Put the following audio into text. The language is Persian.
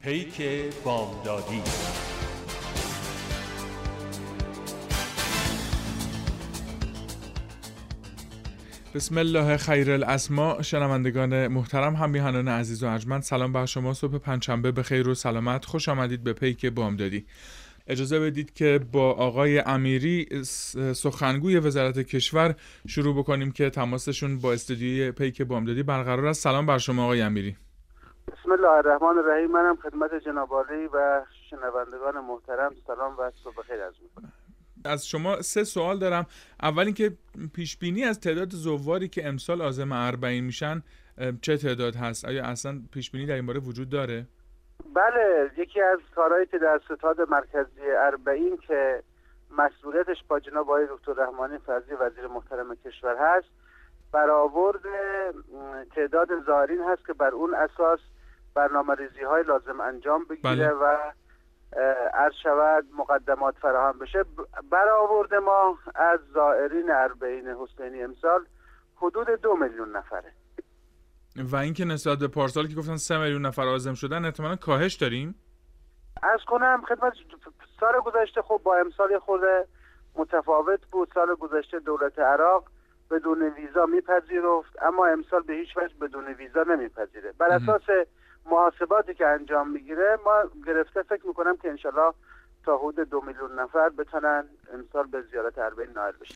پیک بامدادی. بسم الله خیر الاسماء. شنوندگان محترم، همیهنان عزیز و ارجمند، سلام بر شما. صبح پنجشنبه به خیر و سلامت. خوش آمدید به پیک بامدادی. اجازه بدید که با آقای امیری، سخنگوی وزارت کشور، شروع بکنیم که تماسشون با استودیوی پیک بامدادی برقرار است. سلام بر شما آقای امیری. بسم الله الرحمن الرحیم. منم خدمت جناب عالی و شنوندگان محترم سلام و صبح بخیر عرض می‌کنم. از شما 3 سوال دارم. اول اینکه پیش بینی از تعداد زواری که امسال عازم اربعین میشن چه تعداد هست؟ آیا اصلا پیش بینی در این باره وجود داره؟ بله، یکی از کارهایی که در ستاد مرکزی اربعین که مسئولیتش با جناب آقای دکتر رحمانی فضلی وزیر محترم کشور هست، برآورد تعداد زائرین هست که بر اون اساس برنامه‌ریزی های لازم انجام بگیره و عرض شود مقدمات فراهم بشه. برآورد ما از زائرین اربعین حسینی امسال حدود 2 میلیون نفره و اینکه نسبت به پارسال که گفتن 3 میلیون نفر عازم شدن احتمالاً کاهش داریم. عرض کنم خدمت، سال گذشته خب با امسال یه خورده متفاوت بود. سال گذشته دولت عراق بدون ویزا میپذیرفت، اما امسال به هیچ وجه بدون ویزا نمیپذیره. بر اساس محاسباتی که انجام میگیره ما گرفته فکر میکنم که انشالله تا حدود 2 میلیون نفر بتونن امسال به زیارت اربعین نائل بشن.